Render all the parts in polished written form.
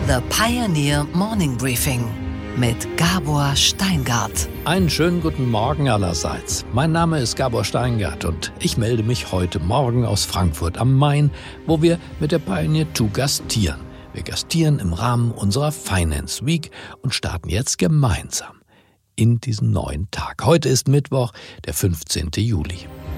The Pioneer Morning Briefing mit Gabor Steingart. Einen schönen guten Morgen allerseits. Mein Name ist Gabor Steingart und ich melde mich heute Morgen aus Frankfurt am Main, wo wir mit der Pioneer 2 gastieren. Wir gastieren im Rahmen unserer Finance Week und starten jetzt gemeinsam in diesen neuen Tag. Heute ist Mittwoch, der 15. Juli.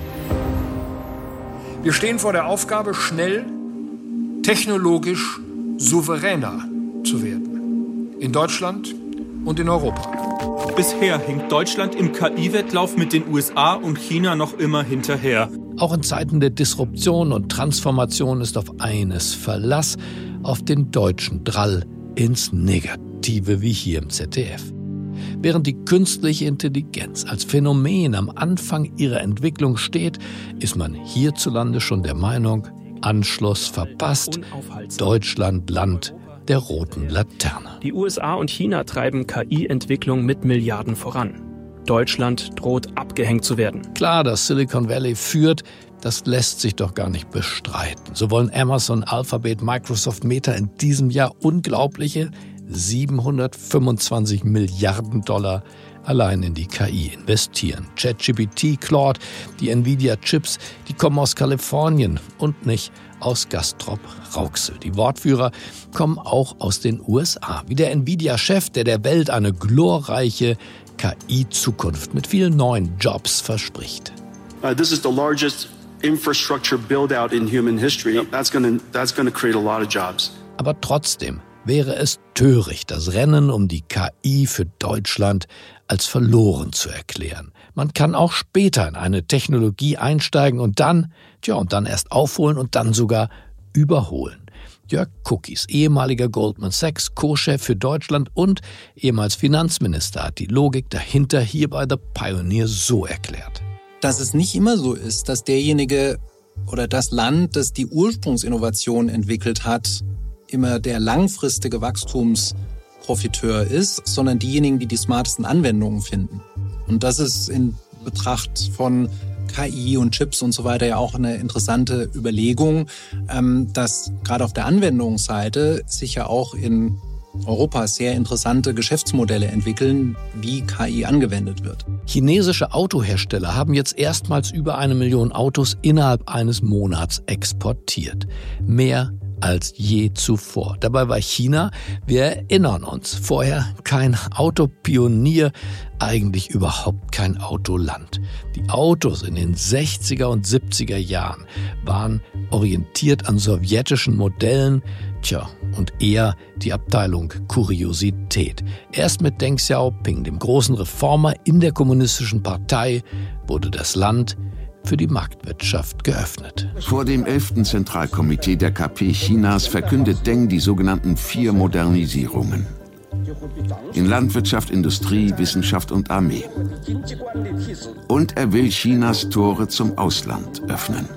Wir stehen vor der Aufgabe, schnell, technologisch souveräner zu werden. In Deutschland und in Europa. Bisher hinkt Deutschland im KI-Wettlauf mit den USA und China noch immer hinterher. Auch in Zeiten der Disruption und Transformation ist auf eines Verlass, auf den deutschen Drall ins Negative, wie hier im ZDF. Während die künstliche Intelligenz als Phänomen am Anfang ihrer Entwicklung steht, ist man hierzulande schon der Meinung, Anschluss verpasst, Deutschland Land der roten Laterne. Die USA und China treiben KI-Entwicklung mit Milliarden voran. Deutschland droht abgehängt zu werden. Klar, dass Silicon Valley führt, das lässt sich doch gar nicht bestreiten. So wollen Amazon, Alphabet, Microsoft, Meta in diesem Jahr unglaubliche 725 Milliarden $, allein in die KI investieren. ChatGPT, Claude, die Nvidia-Chips, die kommen aus Kalifornien und nicht aus Gastrop-Rauxel. Die Wortführer kommen auch aus den USA, wie der Nvidia-Chef, der Welt eine glorreiche KI-Zukunft mit vielen neuen Jobs verspricht. This is the largest infrastructure build-out in human history. That's going to create a lot of jobs. Aber trotzdem wäre es töricht, das Rennen um die KI für Deutschland als verloren zu erklären. Man kann auch später in eine Technologie einsteigen und dann erst aufholen und dann sogar überholen. Jörg Kukies, ehemaliger Goldman Sachs Co-Chef für Deutschland und ehemals Finanzminister, hat die Logik dahinter hier bei The Pioneer so erklärt. Dass es nicht immer so ist, dass derjenige oder das Land, das die Ursprungsinnovation entwickelt hat, immer der langfristige Wachstumsprofiteur ist, sondern diejenigen, die die smartesten Anwendungen finden. Und das ist in Betracht von KI und Chips und so weiter ja auch eine interessante Überlegung, dass gerade auf der Anwendungsseite sich ja auch in Europa sehr interessante Geschäftsmodelle entwickeln, wie KI angewendet wird. Chinesische Autohersteller haben jetzt erstmals über 1 Million Autos innerhalb eines Monats exportiert. Mehr als je zuvor. Dabei war China, wir erinnern uns, vorher kein Autopionier, eigentlich überhaupt kein Autoland. Die Autos in den 60er und 70er Jahren waren orientiert an sowjetischen Modellen, und eher die Abteilung Kuriosität. Erst mit Deng Xiaoping, dem großen Reformer in der kommunistischen Partei, wurde das Land für die Marktwirtschaft geöffnet. Vor dem 11. Zentralkomitee der KP Chinas verkündet Deng die sogenannten 4 Modernisierungen. In Landwirtschaft, Industrie, Wissenschaft und Armee. Und er will Chinas Tore zum Ausland öffnen.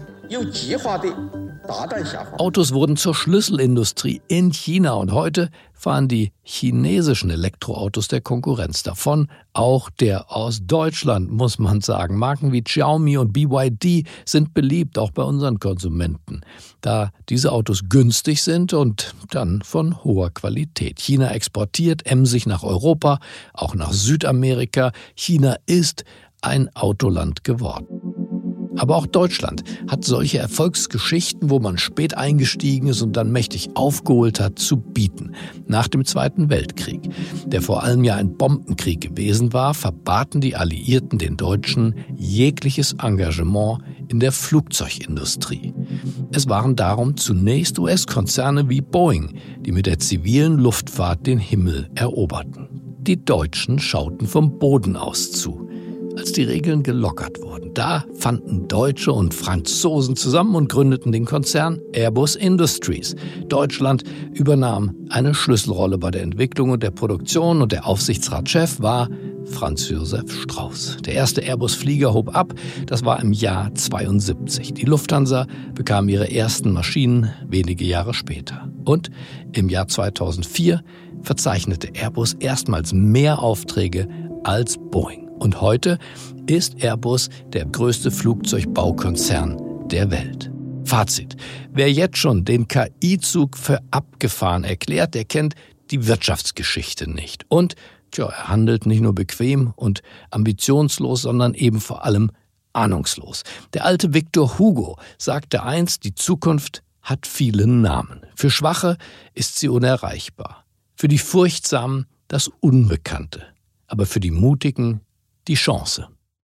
Autos wurden zur Schlüsselindustrie in China und heute fahren die chinesischen Elektroautos der Konkurrenz davon. Auch der aus Deutschland, muss man sagen. Marken wie Xiaomi und BYD sind beliebt, auch bei unseren Konsumenten, da diese Autos günstig sind und dann von hoher Qualität. China exportiert emsig nach Europa, auch nach Südamerika. China ist ein Autoland geworden. Aber auch Deutschland hat solche Erfolgsgeschichten, wo man spät eingestiegen ist und dann mächtig aufgeholt hat, zu bieten. Nach dem Zweiten Weltkrieg, der vor allem ja ein Bombenkrieg gewesen war, verbaten die Alliierten den Deutschen jegliches Engagement in der Flugzeugindustrie. Es waren darum zunächst US-Konzerne wie Boeing, die mit der zivilen Luftfahrt den Himmel eroberten. Die Deutschen schauten vom Boden aus zu. Als die Regeln gelockert wurden, da fanden Deutsche und Franzosen zusammen und gründeten den Konzern Airbus Industries. Deutschland übernahm eine Schlüsselrolle bei der Entwicklung und der Produktion und der Aufsichtsratschef war Franz Josef Strauß. Der erste Airbus-Flieger hob ab, das war im Jahr 72. Die Lufthansa bekam ihre ersten Maschinen wenige Jahre später. Und im Jahr 2004 verzeichnete Airbus erstmals mehr Aufträge als Boeing. Und heute ist Airbus der größte Flugzeugbaukonzern der Welt. Fazit. Wer jetzt schon den KI-Zug für abgefahren erklärt, der kennt die Wirtschaftsgeschichte nicht. Und er handelt nicht nur bequem und ambitionslos, sondern eben vor allem ahnungslos. Der alte Victor Hugo sagte einst, die Zukunft hat viele Namen. Für Schwache ist sie unerreichbar. Für die Furchtsamen das Unbekannte. Aber für die Mutigen die Chance.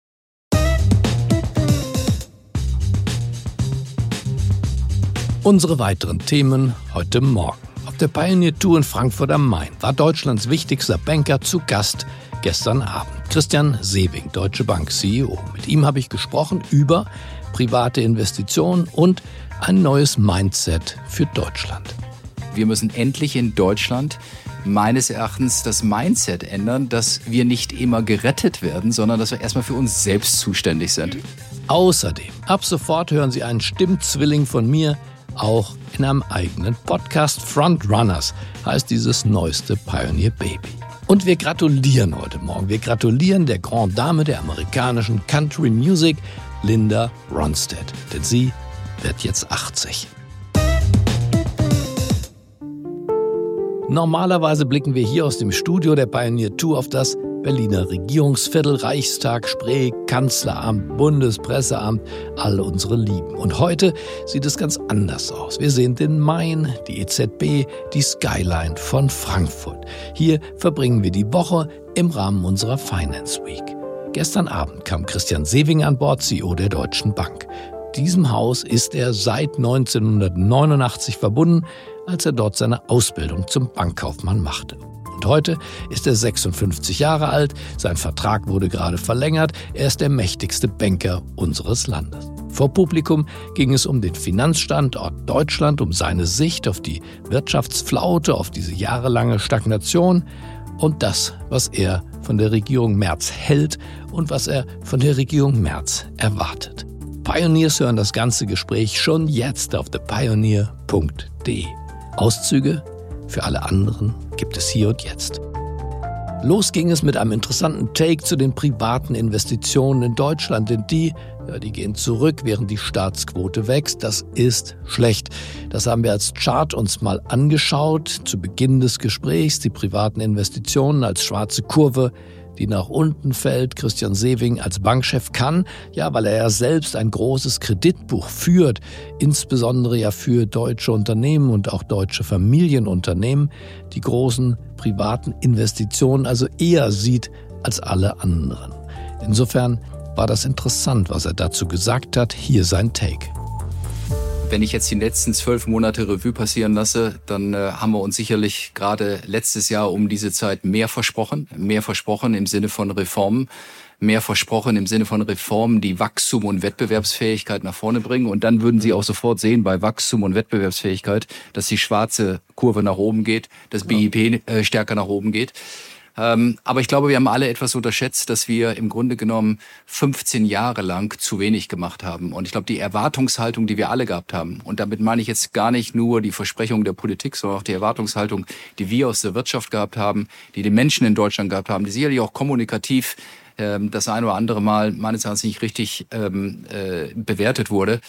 Unsere weiteren Themen heute Morgen. Auf der Pioneer Tour in Frankfurt am Main war Deutschlands wichtigster Banker zu Gast gestern Abend. Christian Sewing, Deutsche Bank CEO. Mit ihm habe ich gesprochen über private Investitionen und ein neues Mindset für Deutschland. Wir müssen endlich in Deutschland meines Erachtens das Mindset ändern, dass wir nicht immer gerettet werden, sondern dass wir erstmal für uns selbst zuständig sind. Außerdem, ab sofort hören Sie einen Stimmzwilling von mir, auch in einem eigenen Podcast. Frontrunners heißt dieses neueste Pioneer Baby. Und wir gratulieren heute Morgen. Wir gratulieren der Grand Dame der amerikanischen Country Music, Linda Ronstadt. Denn sie wird jetzt 80. Normalerweise blicken wir hier aus dem Studio der Pioneer Tour auf das Berliner Regierungsviertel, Reichstag, Spree, Kanzleramt, Bundespresseamt, all unsere Lieben. Und heute sieht es ganz anders aus. Wir sehen den Main, die EZB, die Skyline von Frankfurt. Hier verbringen wir die Woche im Rahmen unserer Finance Week. Gestern Abend kam Christian Sewing an Bord, CEO der Deutschen Bank. Diesem Haus ist er seit 1989 verbunden, als er dort seine Ausbildung zum Bankkaufmann machte. Und heute ist er 56 Jahre alt, sein Vertrag wurde gerade verlängert, er ist der mächtigste Banker unseres Landes. Vor Publikum ging es um den Finanzstandort Deutschland, um seine Sicht auf die Wirtschaftsflaute, auf diese jahrelange Stagnation und das, was er von der Regierung Merz hält und was er von der Regierung Merz erwartet. Pioneers hören das ganze Gespräch schon jetzt auf thepioneer.de. Auszüge für alle anderen gibt es hier und jetzt. Los ging es mit einem interessanten Take zu den privaten Investitionen in Deutschland, denn die gehen zurück, während die Staatsquote wächst. Das ist schlecht. Das haben wir als Chart uns mal angeschaut zu Beginn des Gesprächs. Die privaten Investitionen als schwarze Kurve, die nach unten fällt. Christian Sewing als Bankchef kann, weil er ja selbst ein großes Kreditbuch führt, insbesondere ja für deutsche Unternehmen und auch deutsche Familienunternehmen, die großen privaten Investitionen also eher sieht als alle anderen. Insofern war das interessant, was er dazu gesagt hat. Hier sein Take. Wenn ich jetzt die letzten 12 Monate Revue passieren lasse, dann haben wir uns sicherlich gerade letztes Jahr um diese Zeit mehr versprochen im Sinne von Reformen, mehr versprochen im Sinne von Reformen, die Wachstum und Wettbewerbsfähigkeit nach vorne bringen. Und dann würden Sie auch sofort sehen bei Wachstum und Wettbewerbsfähigkeit, dass die schwarze Kurve nach oben geht, das BIP stärker nach oben geht. Aber ich glaube, wir haben alle etwas unterschätzt, dass wir im Grunde genommen 15 Jahre lang zu wenig gemacht haben. Und ich glaube, die Erwartungshaltung, die wir alle gehabt haben, und damit meine ich jetzt gar nicht nur die Versprechung der Politik, sondern auch die Erwartungshaltung, die wir aus der Wirtschaft gehabt haben, die Menschen in Deutschland gehabt haben, die sicherlich auch kommunikativ das ein oder andere Mal meines Erachtens nicht richtig bewertet wurde.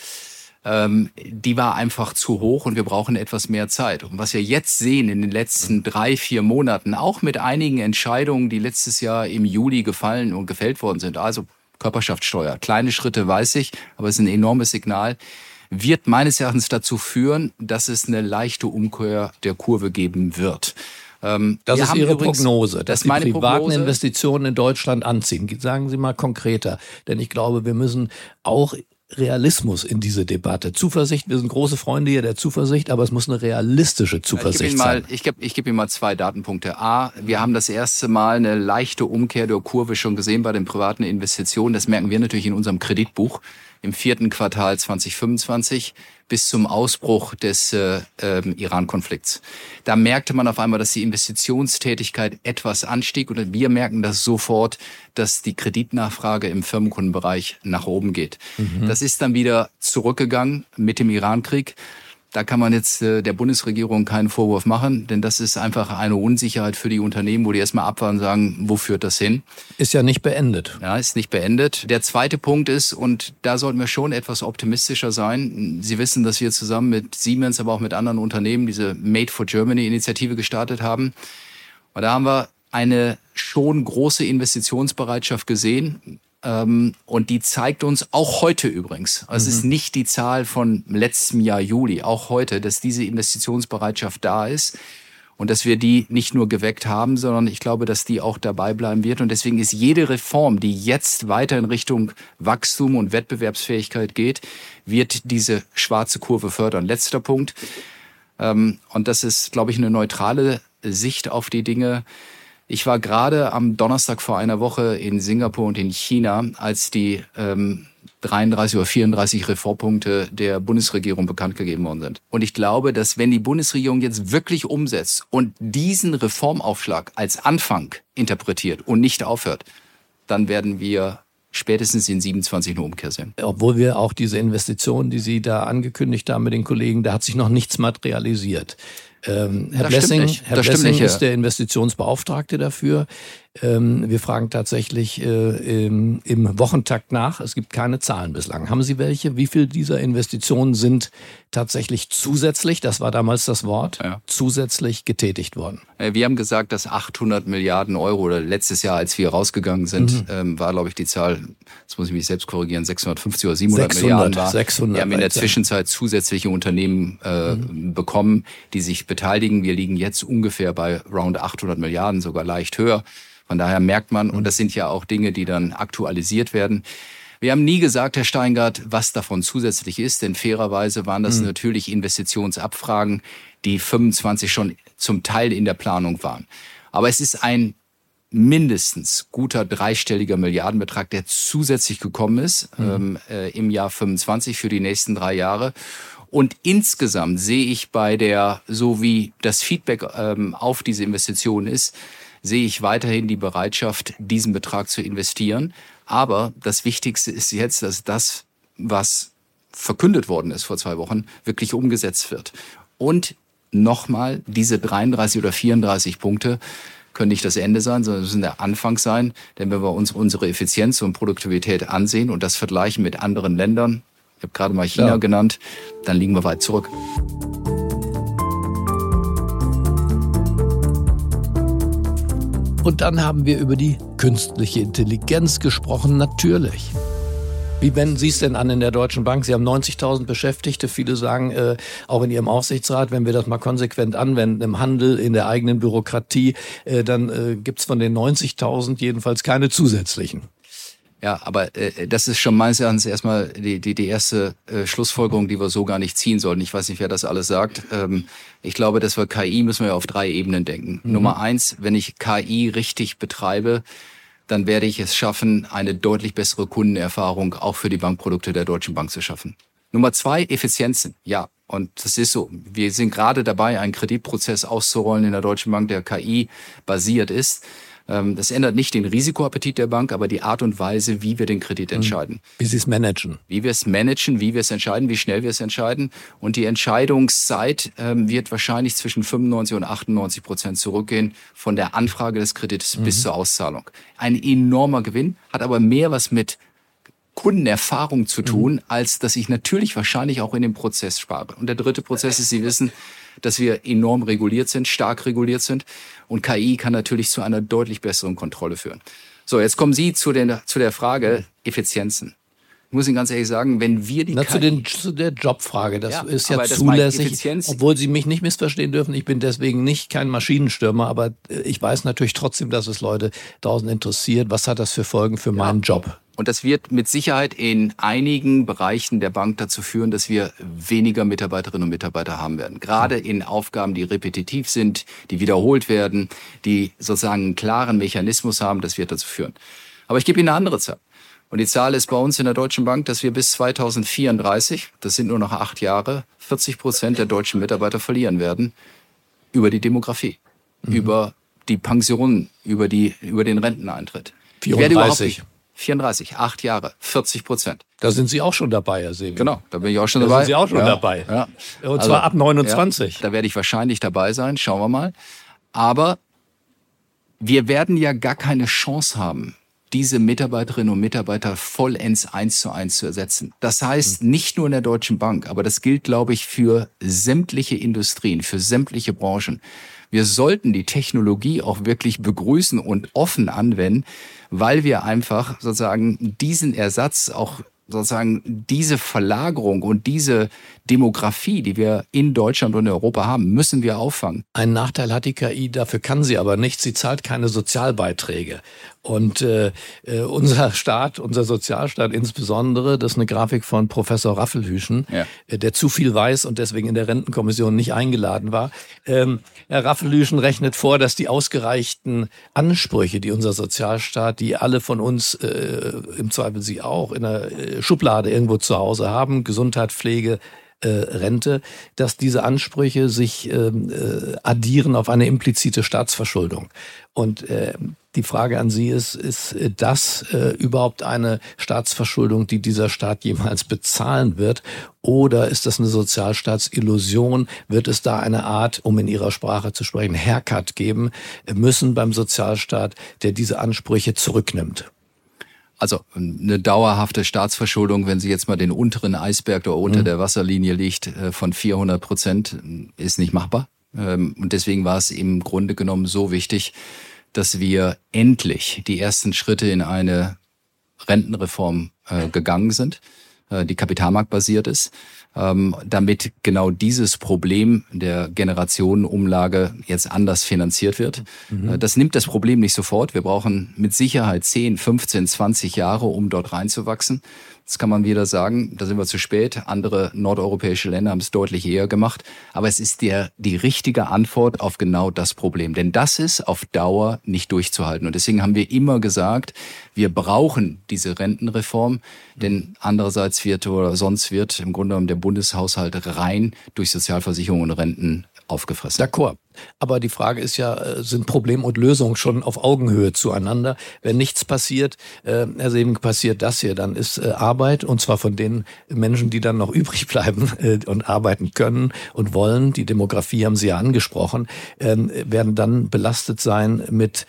Die war einfach zu hoch und wir brauchen etwas mehr Zeit. Und was wir jetzt sehen in den letzten 3-4 Monaten, auch mit einigen Entscheidungen, die letztes Jahr im Juli gefallen und gefällt worden sind, also Körperschaftssteuer, kleine Schritte weiß ich, aber es ist ein enormes Signal, wird meines Erachtens dazu führen, dass es eine leichte Umkehr der Kurve geben wird. Das ist Ihre Prognose, dass die privaten Prognose. Investitionen in Deutschland anziehen. Sagen Sie mal konkreter, denn ich glaube, wir müssen auch Realismus in diese Debatte. Zuversicht, wir sind große Freunde hier der Zuversicht, aber es muss eine realistische Zuversicht sein. Ich gebe Ihnen mal 2 Datenpunkte. A, wir haben das erste Mal eine leichte Umkehr der Kurve schon gesehen bei den privaten Investitionen. Das merken wir natürlich in unserem Kreditbuch im 4. Quartal 2025 bis zum Ausbruch des Iran-Konflikts. Da merkte man auf einmal, dass die Investitionstätigkeit etwas anstieg und wir merken das sofort, dass die Kreditnachfrage im Firmenkundenbereich nach oben geht. Das ist dann wieder zurückgegangen mit dem Iran-Krieg. Da kann man jetzt der Bundesregierung keinen Vorwurf machen, denn das ist einfach eine Unsicherheit für die Unternehmen, wo die erstmal abwarten und sagen, wo führt das hin? Ist ja nicht beendet. Ja, ist nicht beendet. Der zweite Punkt ist, und da sollten wir schon etwas optimistischer sein. Sie wissen, dass wir zusammen mit Siemens, aber auch mit anderen Unternehmen diese Made for Germany Initiative gestartet haben. Und da haben wir eine schon große Investitionsbereitschaft gesehen. Und die zeigt uns auch heute übrigens, also es ist nicht die Zahl von letztem Jahr Juli, auch heute, dass diese Investitionsbereitschaft da ist und dass wir die nicht nur geweckt haben, sondern ich glaube, dass die auch dabei bleiben wird. Und deswegen ist jede Reform, die jetzt weiter in Richtung Wachstum und Wettbewerbsfähigkeit geht, wird diese schwarze Kurve fördern. Letzter Punkt, und das ist, glaube ich, eine neutrale Sicht auf die Dinge. Ich war gerade am Donnerstag vor einer Woche in Singapur und in China, als die 33 oder 34 Reformpunkte der Bundesregierung bekannt gegeben worden sind. Und ich glaube, dass wenn die Bundesregierung jetzt wirklich umsetzt und diesen Reformaufschlag als Anfang interpretiert und nicht aufhört, dann werden wir spätestens in 27 eine Umkehr sehen. Obwohl wir auch diese Investitionen, die Sie da angekündigt haben mit den Kollegen, da hat sich noch nichts materialisiert. Herr Blessing ist der Investitionsbeauftragte dafür. Wir fragen tatsächlich im Wochentakt nach. Es gibt keine Zahlen bislang. Haben Sie welche? Wie viel dieser Investitionen sind tatsächlich zusätzlich, das war damals das Wort, zusätzlich getätigt worden? Wir haben gesagt, dass 800 Milliarden Euro, oder letztes Jahr, als wir rausgegangen sind, war, glaube ich, die Zahl, jetzt muss ich mich selbst korrigieren, 650 oder 700 Milliarden war. 600, wir haben in der Zwischenzeit zusätzliche Unternehmen bekommen, die sich beteiligen. Wir liegen jetzt ungefähr bei round 800 Milliarden, sogar leicht höher. Von daher merkt man, und das sind ja auch Dinge, die dann aktualisiert werden. Wir haben nie gesagt, Herr Steingart, was davon zusätzlich ist, denn fairerweise waren das natürlich Investitionsabfragen, die 25 schon zum Teil in der Planung waren. Aber es ist ein mindestens guter dreistelliger Milliardenbetrag, der zusätzlich gekommen ist im Jahr 25 für die nächsten 3 Jahre. Und insgesamt sehe ich bei der, so wie das Feedback auf diese Investitionen ist, sehe ich weiterhin die Bereitschaft, diesen Betrag zu investieren. Aber das Wichtigste ist jetzt, dass das, was verkündet worden ist vor 2 Wochen, wirklich umgesetzt wird. Und nochmal, diese 33 oder 34 Punkte können nicht das Ende sein, sondern müssen der Anfang sein. Denn wenn wir uns unsere Effizienz und Produktivität ansehen und das vergleichen mit anderen Ländern, ich habe gerade mal China genannt, dann liegen wir weit zurück. Und dann haben wir über die künstliche Intelligenz gesprochen, natürlich. Wie wenden Sie es denn an in der Deutschen Bank? Sie haben 90.000 Beschäftigte. Viele sagen, auch in Ihrem Aufsichtsrat, wenn wir das mal konsequent anwenden, im Handel, in der eigenen Bürokratie, dann gibt's von den 90.000 jedenfalls keine zusätzlichen. Ja, aber das ist schon meines Erachtens erstmal die erste Schlussfolgerung, die wir so gar nicht ziehen sollten. Ich weiß nicht, wer das alles sagt. Ich glaube, dass wir KI müssen wir auf 3 Ebenen denken. Nummer 1, wenn ich KI richtig betreibe, dann werde ich es schaffen, eine deutlich bessere Kundenerfahrung auch für die Bankprodukte der Deutschen Bank zu schaffen. Nummer 2, Effizienzen. Ja, und das ist so. Wir sind gerade dabei, einen Kreditprozess auszurollen in der Deutschen Bank, der KI basiert ist. Das ändert nicht den Risikoappetit der Bank, aber die Art und Weise, wie wir den Kredit entscheiden. Wie Sie es managen. Wie wir es managen, wie wir es entscheiden, wie schnell wir es entscheiden. Und die Entscheidungszeit wird wahrscheinlich zwischen 95% und 98% zurückgehen von der Anfrage des Kredits bis zur Auszahlung. Ein enormer Gewinn, hat aber mehr was mit Kundenerfahrung zu tun, als dass ich natürlich wahrscheinlich auch in dem Prozess spare. Und der dritte Prozess ist, Sie wissen, dass wir enorm reguliert sind, stark reguliert sind. Und KI kann natürlich zu einer deutlich besseren Kontrolle führen. So, jetzt kommen Sie zu der Frage Effizienzen. Ich muss Ihnen ganz ehrlich sagen, wenn wir die KI... Zu der Jobfrage, das ist ja zulässig, obwohl Sie mich nicht missverstehen dürfen. Ich bin deswegen nicht kein Maschinenstürmer, aber ich weiß natürlich trotzdem, dass es Leute draußen interessiert. Was hat das für Folgen für meinen Job? Und das wird mit Sicherheit in einigen Bereichen der Bank dazu führen, dass wir weniger Mitarbeiterinnen und Mitarbeiter haben werden. Gerade in Aufgaben, die repetitiv sind, die wiederholt werden, die sozusagen einen klaren Mechanismus haben, das wird dazu führen. Aber ich gebe Ihnen eine andere Zahl. Und die Zahl ist bei uns in der Deutschen Bank, dass wir bis 2034, das sind nur noch 8 Jahre, 40% der deutschen Mitarbeiter verlieren werden über die Demografie, über die Pensionen, über den Renteneintritt. 34. 34, 8 Jahre, 40%. Da sind Sie auch schon dabei, Herr Seemann. Genau, da bin ich auch schon dabei. Da sind Sie auch schon dabei. Ja. Und zwar ab 29. Ja, da werde ich wahrscheinlich dabei sein, schauen wir mal. Aber wir werden ja gar keine Chance haben, diese Mitarbeiterinnen und Mitarbeiter vollends 1:1 zu ersetzen. Das heißt, nicht nur in der Deutschen Bank, aber das gilt, glaube ich, für sämtliche Industrien, für sämtliche Branchen. Wir sollten die Technologie auch wirklich begrüßen und offen anwenden, weil wir einfach sozusagen diesen Ersatz auch sozusagen diese Verlagerung und diese Demografie, die wir in Deutschland und in Europa haben, müssen wir auffangen. Einen Nachteil hat die KI, dafür kann sie aber nicht. Sie zahlt keine Sozialbeiträge. Und unser Staat, unser Sozialstaat insbesondere, das ist eine Grafik von Professor Raffelhüschen, der zu viel weiß und deswegen in der Rentenkommission nicht eingeladen war. Herr Raffelhüschen rechnet vor, dass die ausgereichten Ansprüche, die unser Sozialstaat, die alle von uns, im Zweifel Sie auch, in der Schublade irgendwo zu Hause haben, Gesundheit, Pflege, Rente, dass diese Ansprüche sich addieren auf eine implizite Staatsverschuldung. Und die Frage an Sie ist das überhaupt eine Staatsverschuldung, die dieser Staat jemals bezahlen wird? Oder ist das eine Sozialstaatsillusion? Wird es da eine Art, um in Ihrer Sprache zu sprechen, Haircut geben müssen beim Sozialstaat, der diese Ansprüche zurücknimmt? Also eine dauerhafte Staatsverschuldung, wenn sie jetzt mal den unteren Eisberg, der unter der Wasserlinie liegt, von 400%, ist nicht machbar. Und deswegen war es im Grunde genommen so wichtig, dass wir endlich die ersten Schritte in eine Rentenreform gegangen sind, die kapitalmarktbasiert ist, damit genau dieses Problem der Generationenumlage jetzt anders finanziert wird. Das nimmt das Problem nicht sofort. Wir brauchen mit Sicherheit 10, 15, 20 Jahre, um dort reinzuwachsen. Das kann man wieder sagen, da sind wir zu spät. Andere nordeuropäische Länder haben es deutlich eher gemacht. Aber es ist die richtige Antwort auf genau das Problem. Denn das ist auf Dauer nicht durchzuhalten. Und deswegen haben wir immer gesagt, wir brauchen diese Rentenreform. Denn andererseits wird im Grunde genommen der Bundeshaushalt rein durch Sozialversicherungen und Renten aufgefressen. D'accord. Aber die Frage ist ja, sind Problem und Lösung schon auf Augenhöhe zueinander? Wenn nichts passiert, Herr Seemann, passiert das hier, dann ist Arbeit, und zwar von den Menschen, die dann noch übrig bleiben und arbeiten können und wollen, die Demografie haben Sie ja angesprochen, werden dann belastet sein mit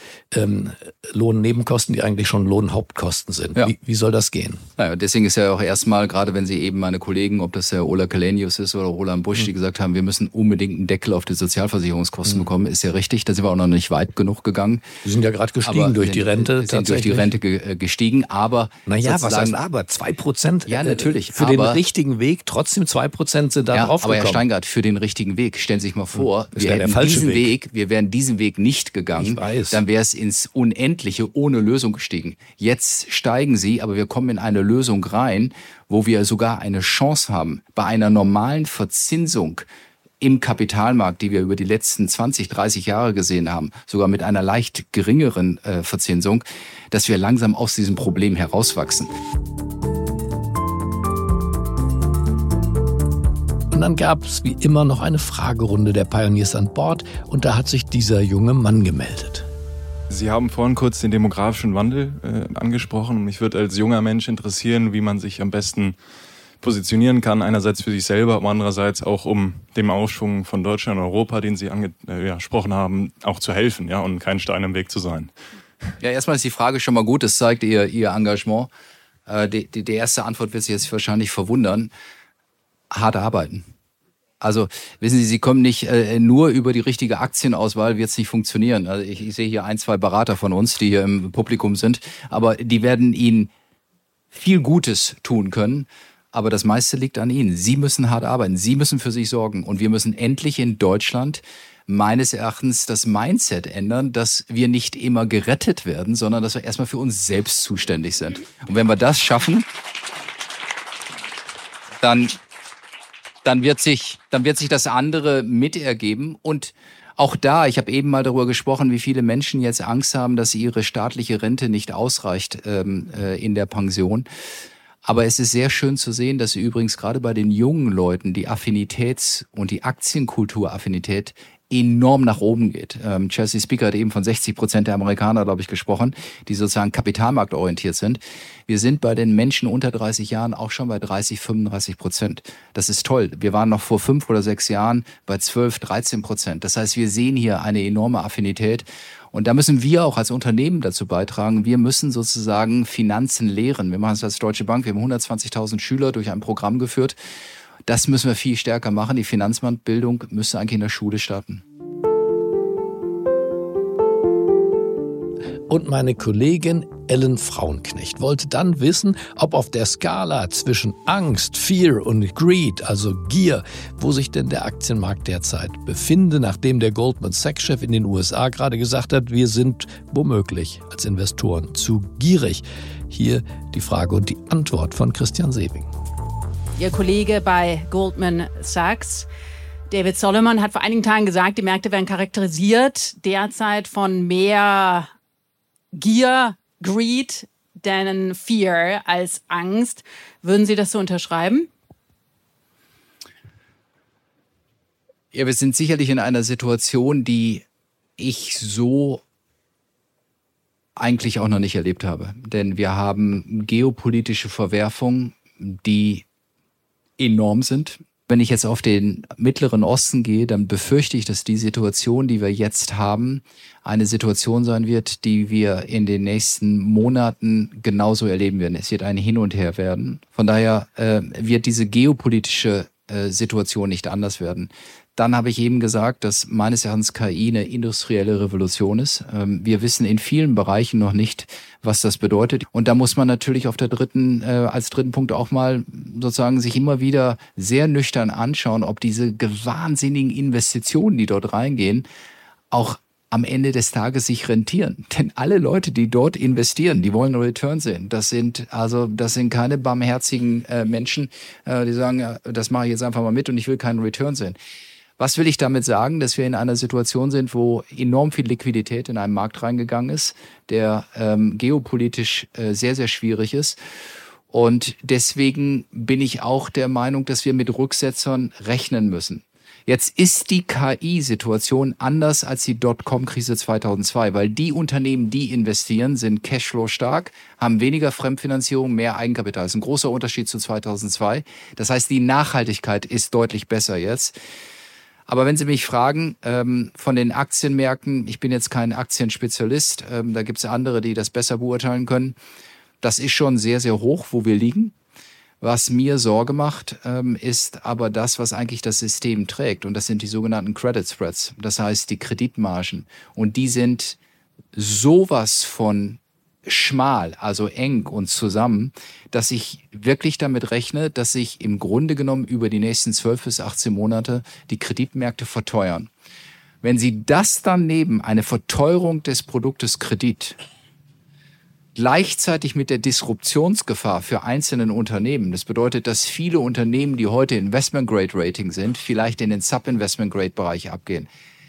Lohnnebenkosten, die eigentlich schon Lohnhauptkosten sind. Ja. Wie soll das gehen? Naja, deswegen ist ja auch erstmal, gerade wenn Sie eben meine Kollegen, ob das Herr Ola Källenius ist oder Roland Busch, die gesagt haben, wir müssen unbedingt einen Deckel auf die Sozialversicherungskosten bekommen, ist ja richtig. Da sind wir auch noch nicht weit genug gegangen. Wir sind ja gerade gestiegen durch die Rente. Sind durch die Rente gestiegen, aber... Naja, was heißt aber? 2%? Ja, natürlich. Für den richtigen Weg, trotzdem 2% sind da draufgekommen. Aber Herr Steingart, für den richtigen Weg, stellen Sie sich mal vor, wir wären diesen Weg nicht gegangen, dann wäre es ins Unendliche ohne Lösung gestiegen. Jetzt steigen Sie, aber wir kommen in eine Lösung rein, wo wir sogar eine Chance haben, bei einer normalen Verzinsung im Kapitalmarkt, die wir über die letzten 20, 30 Jahre gesehen haben, sogar mit einer leicht geringeren Verzinsung, dass wir langsam aus diesem Problem herauswachsen. Und dann gab es wie immer noch eine Fragerunde der Pioneers an Bord und da hat sich dieser junge Mann gemeldet. Sie haben vorhin kurz den demografischen Wandel angesprochen. Mich würde als junger Mensch interessieren, wie man sich am besten positionieren kann, einerseits für sich selber, aber andererseits auch um dem Aufschwung von Deutschland und Europa, den Sie angesprochen haben, auch zu helfen, ja, und kein Stein im Weg zu sein. Ja, erstmal ist die Frage schon mal gut, das zeigt Ihr Engagement. Die erste Antwort wird Sie jetzt wahrscheinlich verwundern. Hart arbeiten. Also, wissen Sie, Sie kommen nicht nur über die richtige Aktienauswahl, wird es nicht funktionieren. Also ich sehe hier 1, 2 Berater von uns, die hier im Publikum sind, aber die werden Ihnen viel Gutes tun können. Aber das meiste liegt an Ihnen. Sie müssen hart arbeiten. Sie müssen für sich sorgen. Und wir müssen endlich in Deutschland meines Erachtens das Mindset ändern, dass wir nicht immer gerettet werden, sondern dass wir erstmal für uns selbst zuständig sind. Und wenn wir das schaffen, dann wird sich das andere mit ergeben. Und auch da, ich habe eben mal darüber gesprochen, wie viele Menschen jetzt Angst haben, dass ihre staatliche Rente nicht ausreicht in der Pension. Aber es ist sehr schön zu sehen, dass übrigens gerade bei den jungen Leuten die Affinitäts- und die Aktienkulturaffinität enorm nach oben geht. Chelsea Speaker hat eben von 60% der Amerikaner, glaube ich, gesprochen, die sozusagen kapitalmarktorientiert sind. Wir sind bei den Menschen unter 30 Jahren auch schon bei 30-35%. Das ist toll. Wir waren noch vor 5 oder 6 Jahren bei 12-13%. Das heißt, wir sehen hier eine enorme Affinität. Und da müssen wir auch als Unternehmen dazu beitragen. Wir müssen sozusagen Finanzen lehren. Wir machen es als Deutsche Bank. Wir haben 120.000 Schüler durch ein Programm geführt. Das müssen wir viel stärker machen. Die Finanzmarktbildung müsste eigentlich in der Schule starten. Und meine Kollegin Ellen Frauenknecht wollte dann wissen, ob auf der Skala zwischen Angst, Fear und Greed, also Gier, wo sich denn der Aktienmarkt derzeit befinde, nachdem der Goldman Sachs-Chef in den USA gerade gesagt hat, wir sind womöglich als Investoren zu gierig. Hier die Frage und die Antwort von Christian Sewing. Ihr Kollege bei Goldman Sachs, David Solomon, hat vor einigen Tagen gesagt, die Märkte werden charakterisiert derzeit von mehr Gier, Greed, denn Fear als Angst. Würden Sie das so unterschreiben? Ja, wir sind sicherlich in einer Situation, die ich so eigentlich auch noch nicht erlebt habe. Denn wir haben geopolitische Verwerfungen, die enorm sind. Wenn ich jetzt auf den Mittleren Osten gehe, dann befürchte ich, dass die Situation, die wir jetzt haben, eine Situation sein wird, die wir in den nächsten Monaten genauso erleben werden. Es wird ein Hin und Her werden. Von daher wird diese geopolitische Situation nicht anders werden. Dann habe ich eben gesagt, dass meines Erachtens KI eine industrielle Revolution ist. Wir wissen in vielen Bereichen noch nicht, was das bedeutet. Und da muss man natürlich auf der als dritten Punkt auch mal sozusagen sich immer wieder sehr nüchtern anschauen, ob diese wahnsinnigen Investitionen, die dort reingehen, auch am Ende des Tages sich rentieren. Denn alle Leute, die dort investieren, die wollen einen Return sehen. Das sind keine barmherzigen Menschen, die sagen, das mache ich jetzt einfach mal mit und ich will keinen Return sehen. Was will ich damit sagen? Dass wir in einer Situation sind, wo enorm viel Liquidität in einen Markt reingegangen ist, der geopolitisch sehr, sehr schwierig ist. Und deswegen bin ich auch der Meinung, dass wir mit Rücksetzern rechnen müssen. Jetzt ist die KI-Situation anders als die Dotcom-Krise 2002, weil die Unternehmen, die investieren, sind Cashflow-stark, haben weniger Fremdfinanzierung, mehr Eigenkapital. Das ist ein großer Unterschied zu 2002. Das heißt, die Nachhaltigkeit ist deutlich besser jetzt. Aber wenn Sie mich fragen, von den Aktienmärkten, ich bin jetzt kein Aktienspezialist, da gibt es andere, die das besser beurteilen können. Das ist schon sehr, sehr hoch, wo wir liegen. Was mir Sorge macht, ist aber das, was eigentlich das System trägt. Und das sind die sogenannten Credit Spreads. Das heißt, die Kreditmargen. Und die sind sowas von schmal, also eng und zusammen, dass ich wirklich damit rechne, dass sich im Grunde genommen über die nächsten 12 bis 18 Monate die Kreditmärkte verteuern. Wenn Sie das dann neben eine Verteuerung des Produktes Kredit gleichzeitig mit der Disruptionsgefahr für einzelne Unternehmen, das bedeutet, dass viele Unternehmen, die heute Investment-Grade-Rating sind, vielleicht in den Sub-Investment-Grade-Bereich abgehen.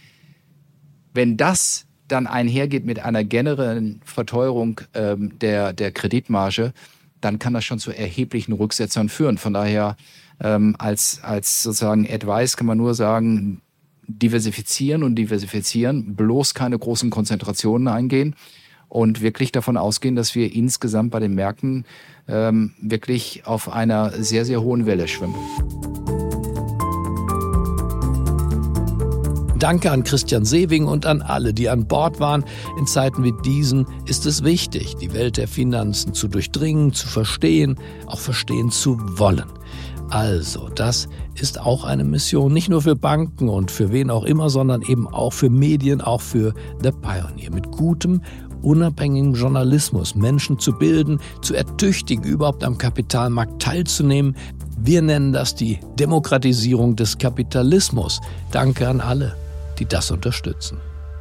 Wenn das dann einhergeht mit einer generellen Verteuerung der Kreditmarge, dann kann das schon zu erheblichen Rücksetzern führen. Von daher als sozusagen Advice kann man nur sagen, diversifizieren, bloß keine großen Konzentrationen eingehen und wirklich davon ausgehen, dass wir insgesamt bei den Märkten wirklich auf einer sehr, sehr hohen Welle schwimmen. Danke an Christian Sewing und an alle, die an Bord waren. In Zeiten wie diesen ist es wichtig, die Welt der Finanzen zu durchdringen, zu verstehen, auch verstehen zu wollen. Also, das ist auch eine Mission, nicht nur für Banken und für wen auch immer, sondern eben auch für Medien, auch für The Pioneer. Mit gutem, unabhängigem Journalismus Menschen zu bilden, zu ertüchtigen, überhaupt am Kapitalmarkt teilzunehmen. Wir nennen das die Demokratisierung des Kapitalismus. Danke an alle, die das unterstützen.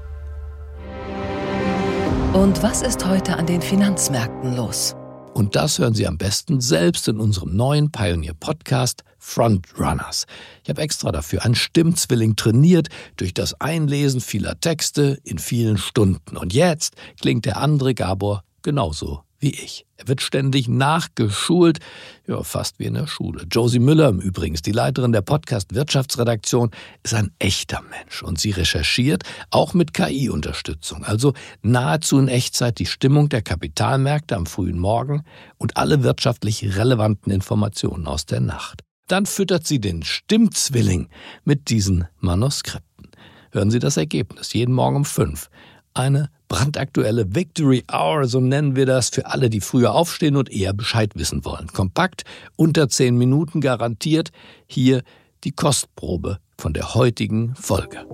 Und was ist heute an den Finanzmärkten los? Und das hören Sie am besten selbst in unserem neuen Pioneer-Podcast Frontrunners. Ich habe extra dafür einen Stimmzwilling trainiert durch das Einlesen vieler Texte in vielen Stunden. Und jetzt klingt der andere Gabor genauso wie ich. Er wird ständig nachgeschult, ja, fast wie in der Schule. Josie Müller übrigens, die Leiterin der Podcast-Wirtschaftsredaktion, ist ein echter Mensch und sie recherchiert, auch mit KI-Unterstützung, also nahezu in Echtzeit die Stimmung der Kapitalmärkte am frühen Morgen und alle wirtschaftlich relevanten Informationen aus der Nacht. Dann füttert sie den Stimmzwilling mit diesen Manuskripten. Hören Sie das Ergebnis, jeden Morgen um 5. Eine brandaktuelle Victory Hour, so nennen wir das, für alle, die früher aufstehen und eher Bescheid wissen wollen. Kompakt, unter 10 Minuten garantiert. Hier die Kostprobe von der heutigen Folge.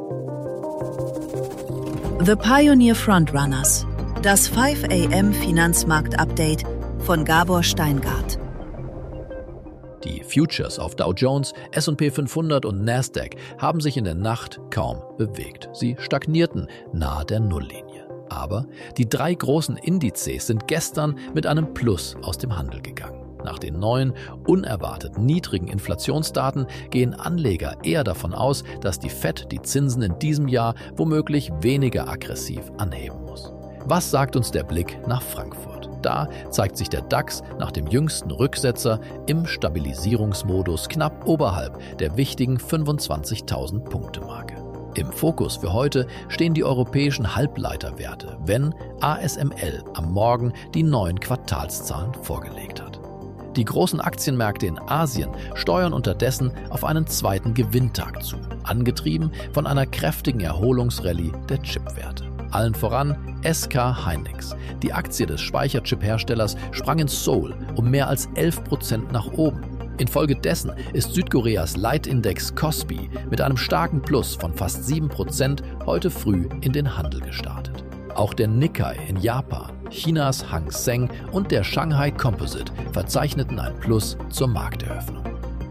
The Pioneer Frontrunners. Das 5 AM Finanzmarkt-Update von Gabor Steingart. Die Futures auf Dow Jones, S&P 500 und Nasdaq haben sich in der Nacht kaum bewegt. Sie stagnierten nahe der Nulllinie. Aber die 3 großen Indizes sind gestern mit einem Plus aus dem Handel gegangen. Nach den neuen, unerwartet niedrigen Inflationsdaten gehen Anleger eher davon aus, dass die Fed die Zinsen in diesem Jahr womöglich weniger aggressiv anheben muss. Was sagt uns der Blick nach Frankfurt? Da zeigt sich der DAX nach dem jüngsten Rücksetzer im Stabilisierungsmodus knapp oberhalb der wichtigen 25.000 Punkte-Marke. Im Fokus für heute stehen die europäischen Halbleiterwerte, wenn ASML am Morgen die neuen Quartalszahlen vorgelegt hat. Die großen Aktienmärkte in Asien steuern unterdessen auf einen zweiten Gewinntag zu, angetrieben von einer kräftigen Erholungsrallye der Chipwerte. Allen voran SK Hynix. Die Aktie des Speicherchip-Herstellers sprang in Seoul um mehr als 11% nach oben. Infolgedessen ist Südkoreas Leitindex Kospi mit einem starken Plus von fast 7% heute früh in den Handel gestartet. Auch der Nikkei in Japan, Chinas Hang Seng und der Shanghai Composite verzeichneten ein Plus zur Markteröffnung.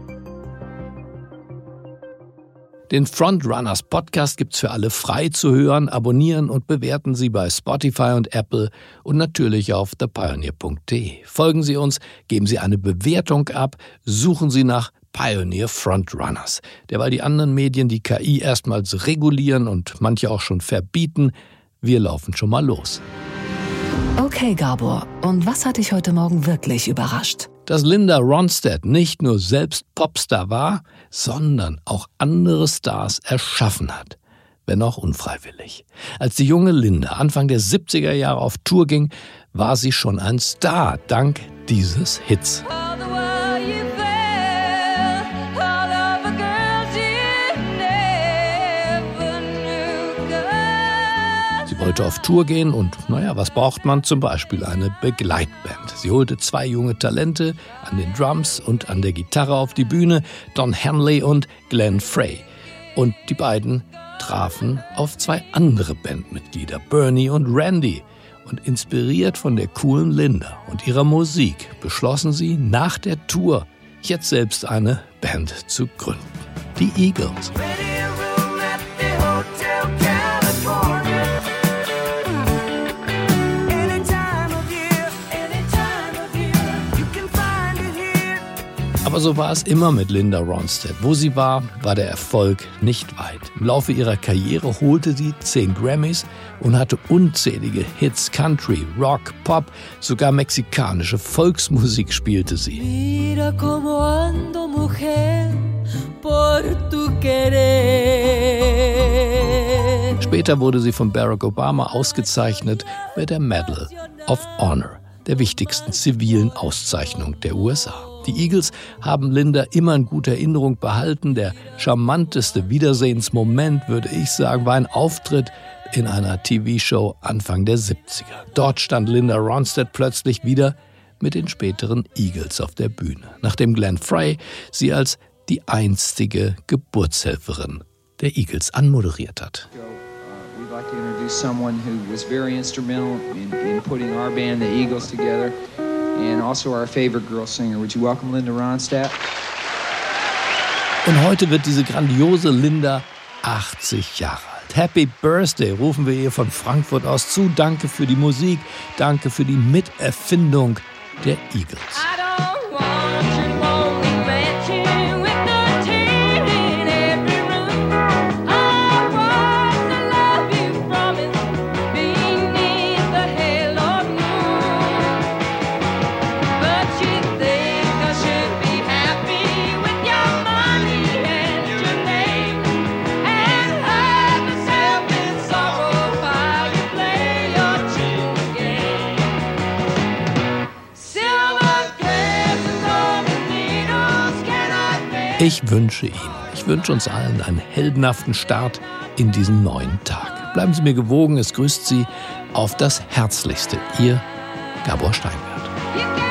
Den Frontrunners Podcast gibt's für alle frei zu hören. Abonnieren und bewerten Sie bei Spotify und Apple und natürlich auf thepioneer.de. Folgen Sie uns, geben Sie eine Bewertung ab, suchen Sie nach Pioneer Frontrunners. Derweil die anderen Medien die KI erstmals regulieren und manche auch schon verbieten, wir laufen schon mal los. Okay, Gabor, und was hat dich heute Morgen wirklich überrascht? Dass Linda Ronstadt nicht nur selbst Popstar war, sondern auch andere Stars erschaffen hat, wenn auch unfreiwillig. Als die junge Linda Anfang der 70er Jahre auf Tour ging, war sie schon ein Star, dank dieses Hits. Sie wollte auf Tour gehen und, was braucht man? Zum Beispiel eine Begleitband. Sie holte 2 junge Talente an den Drums und an der Gitarre auf die Bühne, Don Henley und Glenn Frey. Und die beiden trafen auf 2 andere Bandmitglieder, Bernie und Randy. Und inspiriert von der coolen Linda und ihrer Musik beschlossen sie, nach der Tour jetzt selbst eine Band zu gründen. Die Eagles. Aber so war es immer mit Linda Ronstadt. Wo sie war, war der Erfolg nicht weit. Im Laufe ihrer Karriere holte sie 10 Grammys und hatte unzählige Hits, Country, Rock, Pop, sogar mexikanische Volksmusik spielte sie. Mira como ando, mujer, por tu querer. Später wurde sie von Barack Obama ausgezeichnet mit der Medal of Honor, der wichtigsten zivilen Auszeichnung der USA. Die Eagles haben Linda immer in guter Erinnerung behalten. Der charmanteste Wiedersehensmoment, würde ich sagen, war ein Auftritt in einer TV-Show Anfang der 70er. Dort stand Linda Ronstadt plötzlich wieder mit den späteren Eagles auf der Bühne, nachdem Glenn Frey sie als die einstige Geburtshelferin der Eagles anmoderiert hat. We'd like to introduce someone who was very instrumental in putting our band, the Eagles, together. And also our favorite girl singer. Would you welcome Linda Ronstadt? Und heute wird diese grandiose Linda 80 Jahre alt. Happy Birthday rufen wir ihr von Frankfurt aus zu. Danke für die Musik, danke für die Miterfindung der Eagles. Ich wünsche uns allen einen heldenhaften Start in diesen neuen Tag. Bleiben Sie mir gewogen, es grüßt Sie auf das Herzlichste. Ihr Gabor Steingart.